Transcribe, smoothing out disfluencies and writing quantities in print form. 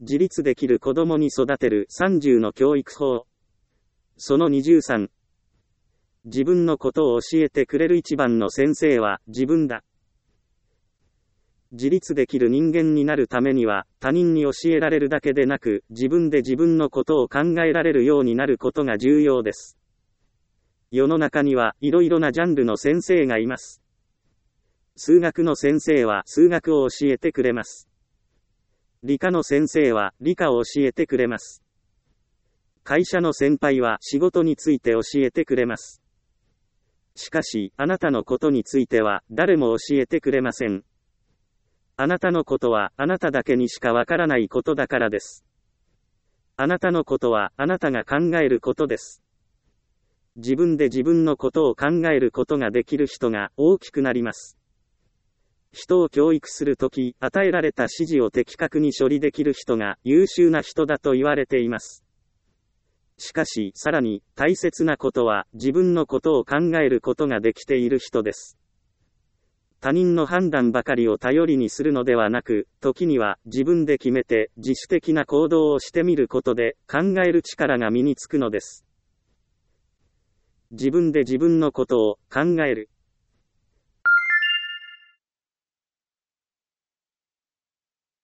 自立できる子供に育てる30の教育法。その23。自分のことを教えてくれる一番の先生は自分だ。自立できる人間になるためには、他人に教えられるだけでなく、自分で自分のことを考えられるようになることが重要です。世の中にはいろいろなジャンルの先生がいます。数学の先生は数学を教えてくれます。理科の先生は理科を教えてくれます。会社の先輩は仕事について教えてくれます。しかし、あなたのことについては誰も教えてくれません。あなたのことはあなただけにしかわからないことだからです。あなたのことはあなたが考えることです。自分で自分のことを考えることができる人が大きくなります。人を教育するとき、与えられた指示を的確に処理できる人が優秀な人だと言われています。しかし、さらに大切なことは自分のことを考えることができている人です。他人の判断ばかりを頼りにするのではなく、時には自分で決めて自主的な行動をしてみることで考える力が身につくのです。自分で自分のことを考える。